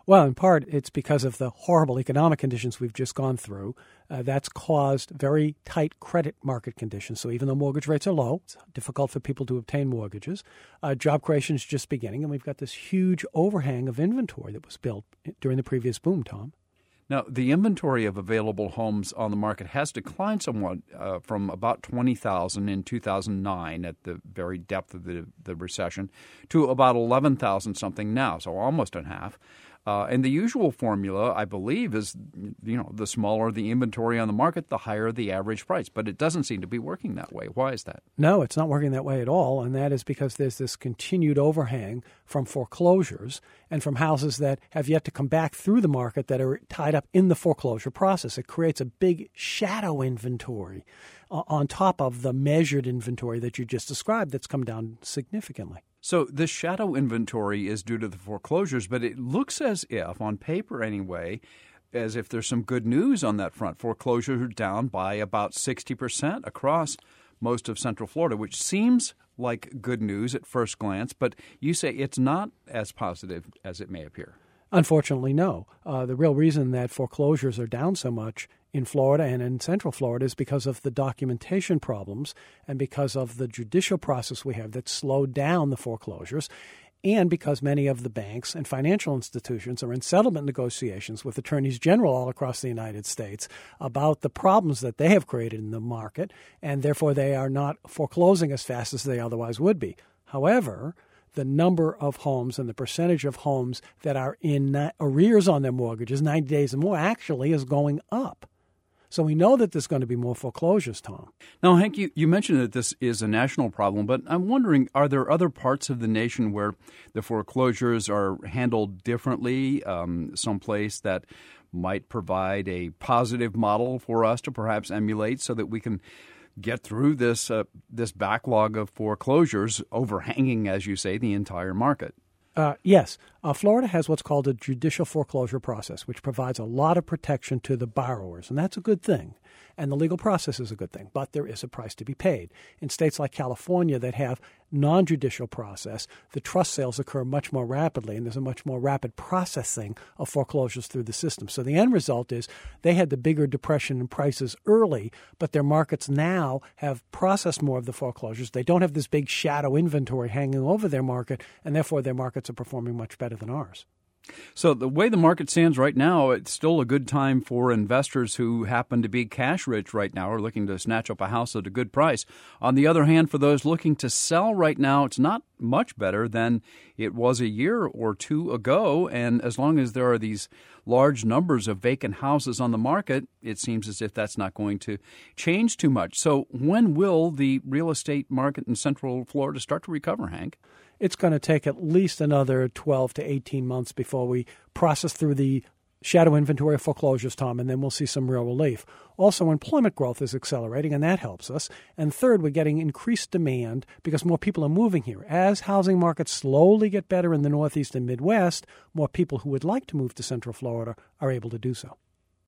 Well, in part, it's because of the horrible economic conditions we've just gone through. That's caused very tight credit market conditions. So even though mortgage rates are low, it's difficult for people to obtain mortgages. Job creation is just beginning, and we've got this huge overhang of inventory that was built during the previous boom, Tom. Now, the inventory of available homes on the market has declined somewhat from about 20,000 in 2009 at the very depth of the recession to about 11,000 something now, so almost in half. And the usual formula, I believe, is, the smaller the inventory on the market, the higher the average price. But it doesn't seem to be working that way. Why is that? No, it's not working that way at all. And that is because there's this continued overhang from foreclosures and from houses that have yet to come back through the market that are tied up in the foreclosure process. It creates a big shadow inventory on top of the measured inventory that you just described that's come down significantly. So this shadow inventory is due to the foreclosures, but it looks as if, on paper anyway, as if there's some good news on that front. Foreclosures are down by about 60% across most of Central Florida, which seems like good news at first glance, but you say it's not as positive as it may appear. Unfortunately, no. The real reason that foreclosures are down so much in Florida and in Central Florida is because of the documentation problems and because of the judicial process we have that slowed down the foreclosures, and because many of the banks and financial institutions are in settlement negotiations with attorneys general all across the United States about the problems that they have created in the market, and therefore they are not foreclosing as fast as they otherwise would be. However, the number of homes and the percentage of homes that are in arrears on their mortgages, 90 days or more, actually is going up. So we know that there's going to be more foreclosures, Tom. Now, Hank, you mentioned that this is a national problem, but I'm wondering, are there other parts of the nation where the foreclosures are handled differently, someplace that might provide a positive model for us to perhaps emulate so that we can get through this backlog of foreclosures overhanging, as you say, the entire market? Yes. Florida has what's called a judicial foreclosure process, which provides a lot of protection to the borrowers, and that's a good thing. And the legal process is a good thing, but there is a price to be paid. In states like California that have non-judicial process, the trust sales occur much more rapidly, and there's a much more rapid processing of foreclosures through the system. So the end result is they had the bigger depression in prices early, but their markets now have processed more of the foreclosures. They don't have this big shadow inventory hanging over their market, and therefore their markets are performing much better than ours. So the way the market stands right now, it's still a good time for investors who happen to be cash rich right now or looking to snatch up a house at a good price. On the other hand, for those looking to sell right now, it's not much better than it was a year or two ago. And as long as there are these large numbers of vacant houses on the market, it seems as if that's not going to change too much. So when will the real estate market in Central Florida start to recover, Hank? It's going to take at least another 12 to 18 months before we process through the shadow inventory of foreclosures, Tom, and then we'll see some real relief. Also, employment growth is accelerating, and that helps us. And third, we're getting increased demand because more people are moving here. As housing markets slowly get better in the Northeast and Midwest, more people who would like to move to Central Florida are able to do so.